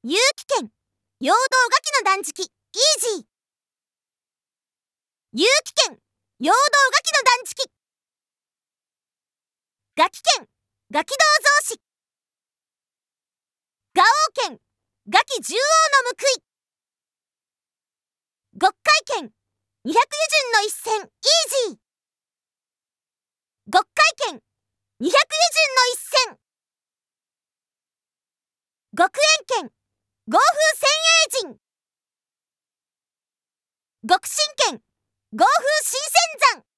有機圏陽動餓鬼の断食イージー。有機圏陽動餓鬼の断食。餓鬼圏餓鬼道増資。餓王圏餓鬼獣王の報い。極海圏200油順の一戦イージー。極海圏200油順の一戦。極縁圏豪風千栄人。極真圏豪風新仙山。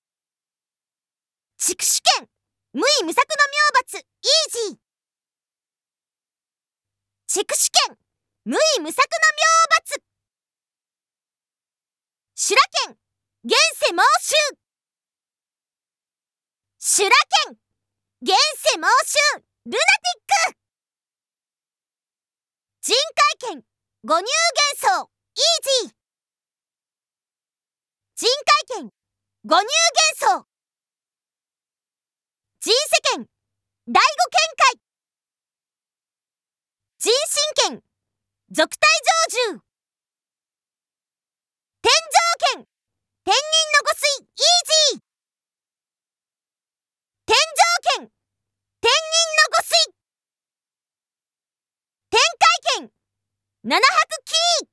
筑紫圏無為無策の明罰イージー。筑紫圏無為無策の明罰。修羅圏現世猛襲。修羅圏現世猛襲ルナティック。人海圏五入幻想イージー。人海圏五入幻想。人世圏第五見解。人心圏俗体成就。天上圏天人の御水イージー。天上圏天人の御水。天海圏七白キー。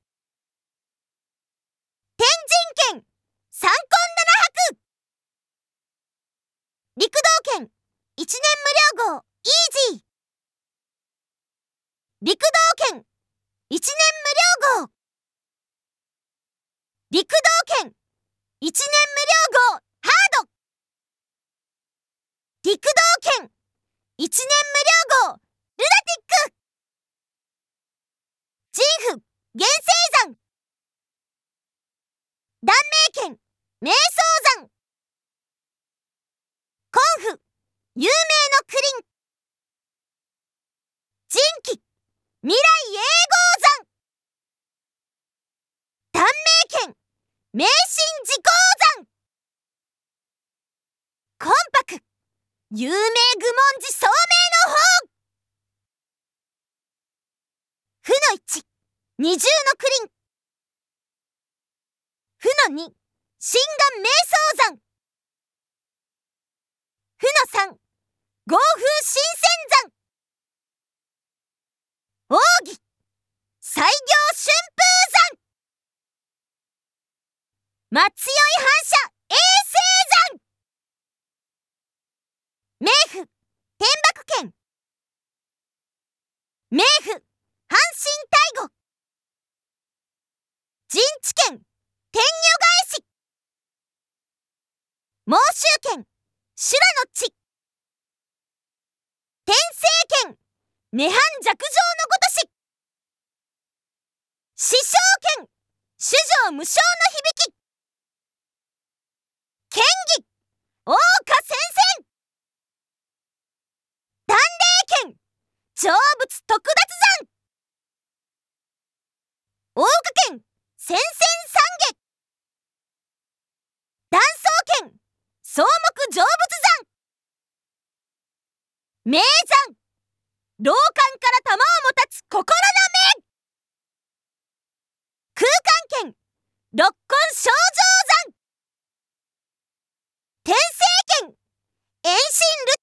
天神圏三根七白。陸道圏一年無料号イージー。陸道圏一年無料号。陸道圏一年無料号ハード。陸道圏一年無料号ルナティック。人夫現世山。断命圏瞑想山。根府有名のクリン。人気未来永劫山。断命圏迷信自公山。魂魄有名愚問寺聡明の法。負の1二重のクリン。負の2心眼瞑想山。負の3豪風新仙山。奥義西行春風山。松酔反射永世山。冥府天幕圏。冥府阪神大護。人知圏天女返し。猛襲圏修羅の地。天聖圏涅槃寂情のごとし。師匠圏主情無償の響き。剣技桜花戦線。断霊圏成仏特奪山。大岡圏戦線三下。断層圏草木成仏山。名山老漢から玉をもたつ心の目。空間圏六根清浄山。天聖圏遠心ル